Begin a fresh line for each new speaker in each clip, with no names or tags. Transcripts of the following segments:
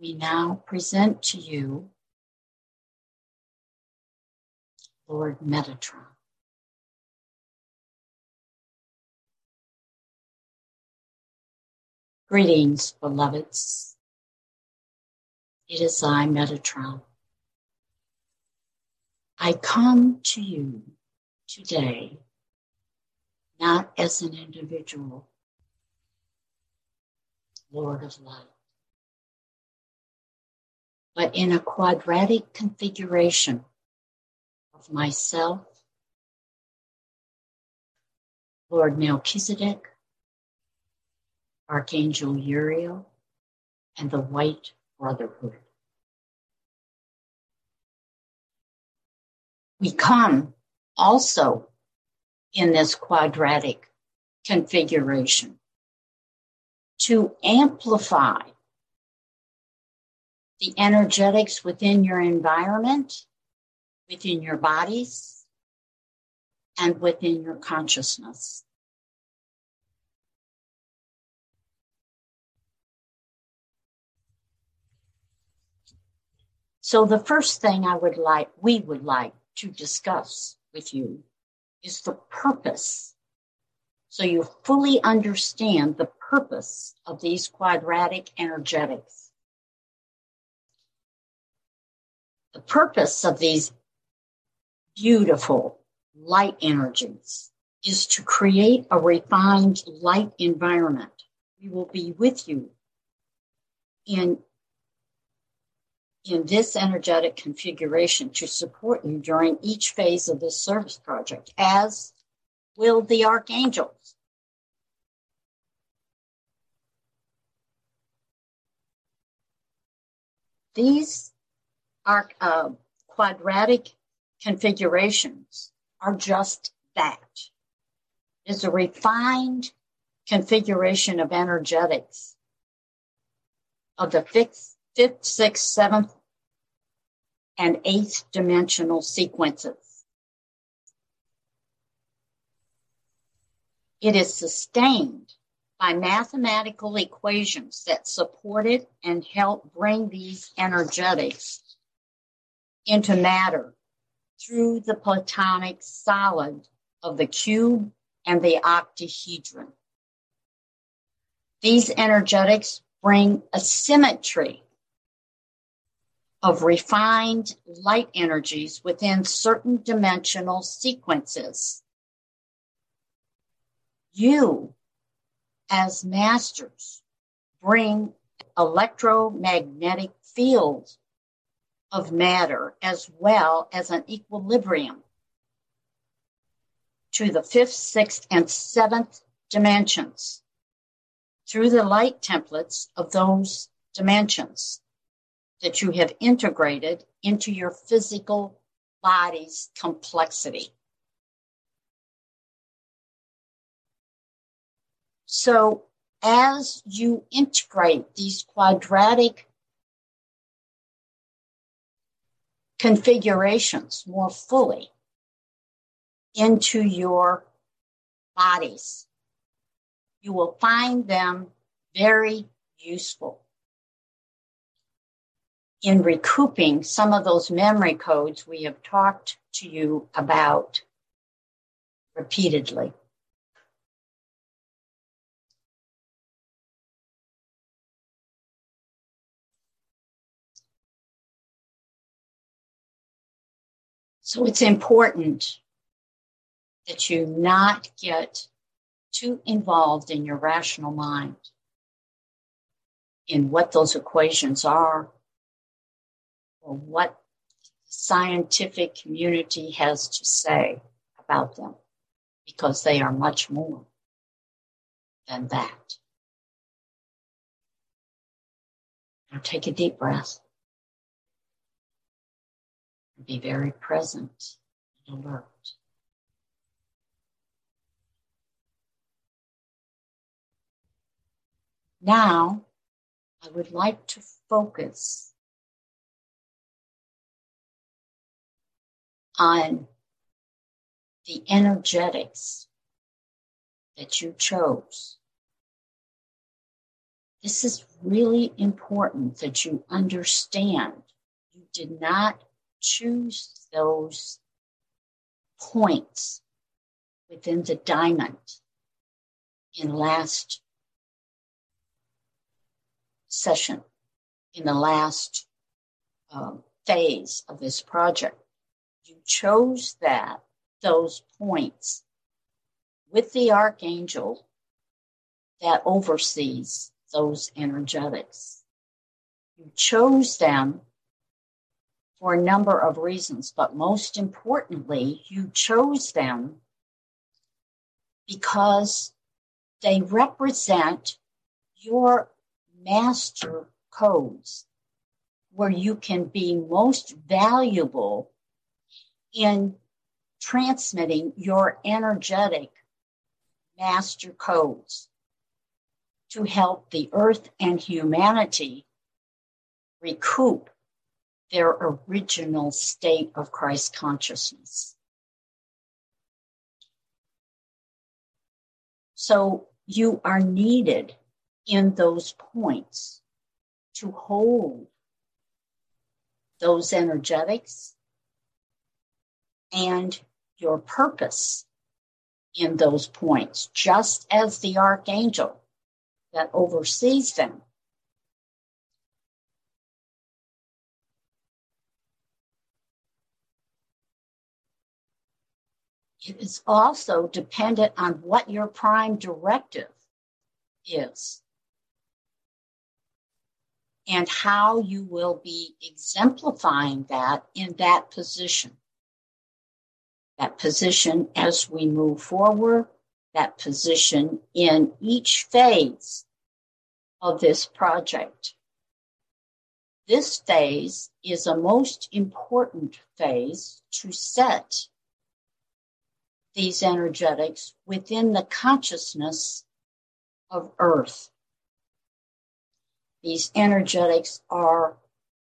we now present to you Lord Metatron. Greetings, beloveds. It is I, Metatron. I come to you today not as an individual, Lord of Light, but in a quadratic configuration of myself, Lord Melchizedek, Archangel Uriel, and the White Brotherhood. We come also in this quadratic configuration to amplify the energetics within your environment, within your bodies, and within your consciousness. So the first thing we would like to discuss with you is the purpose. So you fully understand the purpose of these quadratic energetics. The purpose of these beautiful light energies is to create a refined light environment. We will be with you in this energetic configuration to support you during each phase of this service project, as will the archangels. These are quadratic configurations are just that. It's a refined configuration of energetics of the fifth, sixth, seventh, and eighth dimensional sequences. It is sustained by mathematical equations that support it and help bring these energetics into matter through the platonic solid of the cube and the octahedron. These energetics bring a symmetry of refined light energies within certain dimensional sequences. You, as masters, bring electromagnetic fields of matter as well as an equilibrium to the fifth, sixth, and seventh dimensions through the light templates of those dimensions that you have integrated into your physical body's complexity. So as you integrate these quadratic configurations more fully into your bodies, you will find them very useful in recouping some of those memory codes we have talked to you about repeatedly. So it's important that you not get too involved in your rational mind in what those equations are or what the scientific community has to say about them, because they are much more than that. Now take a deep breath and be very present and alert. Now, I would like to focus on the energetics that you chose This is really important that you understand. You did not choose those points within the diamond in last session, in the last phase of this project. You chose those points with the archangel that oversees those energetics. You chose them for a number of reasons, but most importantly, you chose them because they represent your master codes, where you can be most valuable in transmitting your energetic master codes to help the earth and humanity recoup their original state of Christ consciousness. So you are needed in those points to hold those energetics and your purpose in those points, just as the archangel that oversees them. It is also dependent on what your prime directive is and how you will be exemplifying that in that position. That position as we move forward, that position in each phase of this project. This phase is a most important phase to set these energetics within the consciousness of Earth. These energetics are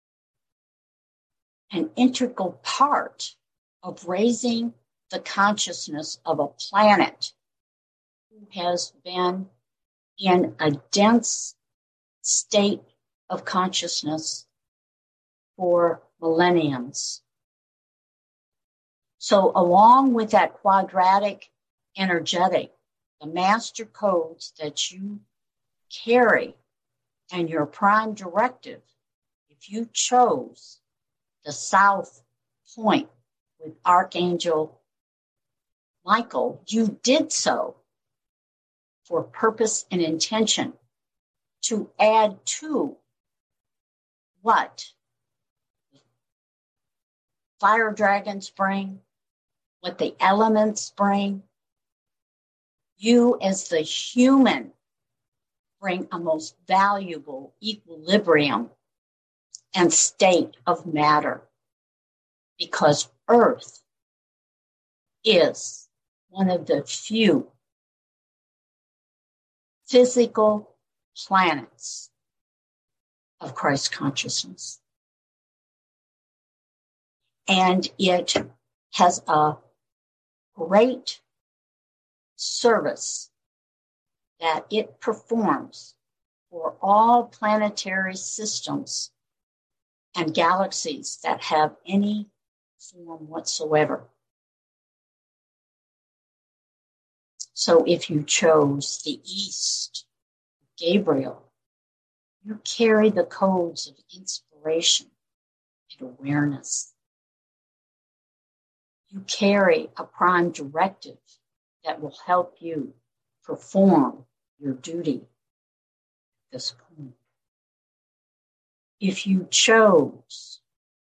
an integral part of raising the consciousness of a planet who has been in a dense state of consciousness for millenniums. So along with that quadratic energetic, the master codes that you carry and your prime directive, if you chose the South Point with Archangel Michael, you did so for purpose and intention to add to what fire dragons bring, what the elements bring. You as the human bring a most valuable equilibrium and state of matter, because Earth is one of the few physical planets of Christ consciousness. And it has a great service that it performs for all planetary systems and galaxies that have any form whatsoever. So if you chose the East, Gabriel, you carry the codes of inspiration and awareness. You carry a prime directive that will help you perform your duty at this point. If you chose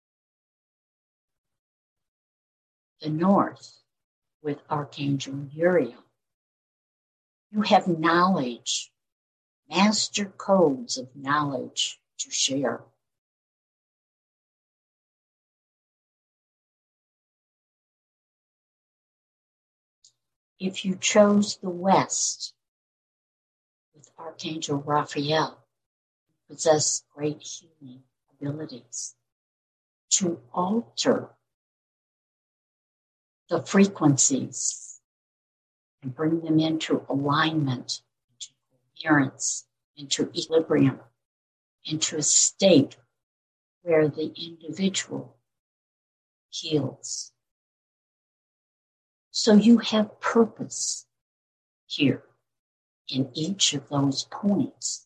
the North with Archangel Uriel, you have knowledge, master codes of knowledge to share. If you chose the West with Archangel Raphael, you possess great healing abilities to alter the frequencies and bring them into alignment, into coherence, into equilibrium, into a state where the individual heals. So you have purpose here in each of those points.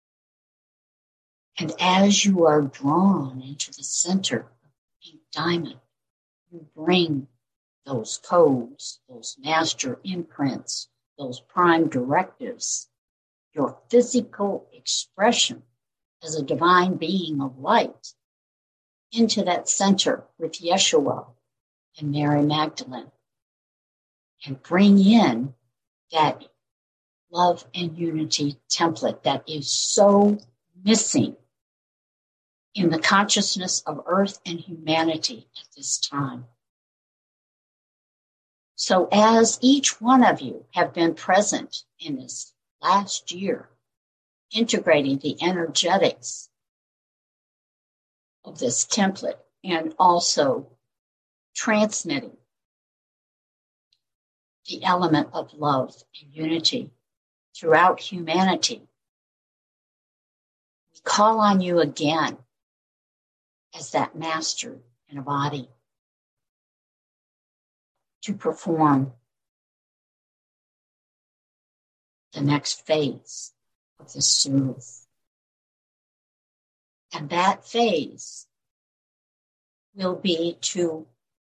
And as you are drawn into the center of the pink diamond, you bring those codes, those master imprints, those prime directives, your physical expression as a divine being of light into that center with Yeshua and Mary Magdalene, and bring in that love and unity template that is so missing in the consciousness of earth and humanity at this time. So as each one of you have been present in this last year, integrating the energetics of this template and also transmitting the element of love and unity throughout humanity, we call on you again as that master in a body to perform the next phase of this service. And that phase will be to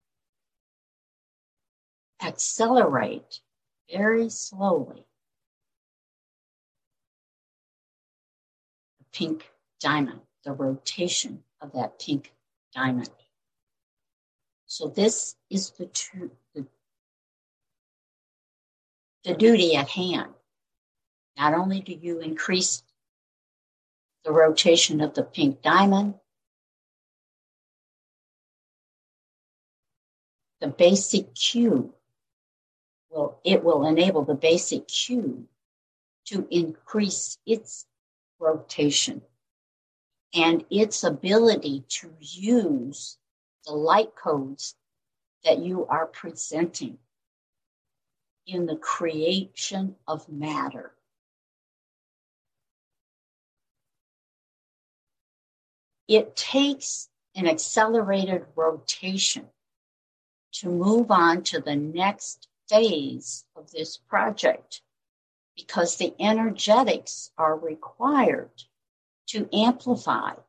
accelerate very slowly the pink diamond, the rotation of that pink diamond. So this is the duty at hand. Not only do you increase the rotation of the pink diamond, the basic cube will enable the basic cube to increase its rotation and its ability to use the light codes that you are presenting in the creation of matter. It takes an accelerated rotation to move on to the next phase of this project, because the energetics are required to be amplified.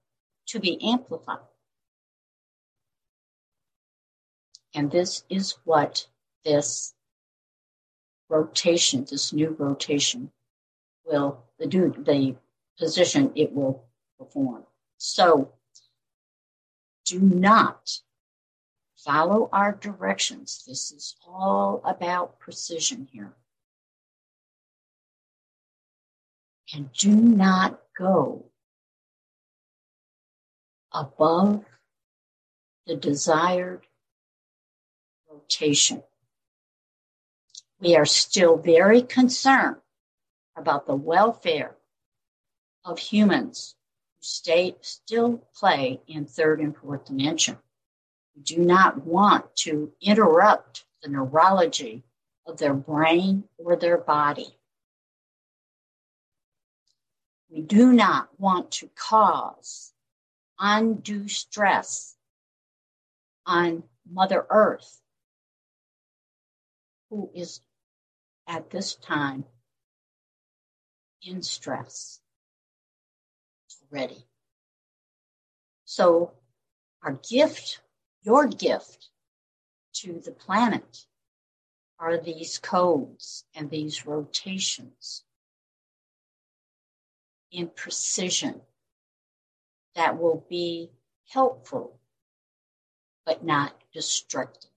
And this is what this rotation, this new rotation will do, the position it will perform. So do not follow our directions. This is all about precision here. And do not go above the desired rotation. We are still very concerned about the welfare of humans who still play in third and fourth dimension. We do not want to interrupt the neurology of their brain or their body. We do not want to cause undue stress on Mother Earth, who is at this time in stress already. So our gift, your gift to the planet, are these codes and these rotations in precision that will be helpful but not destructive.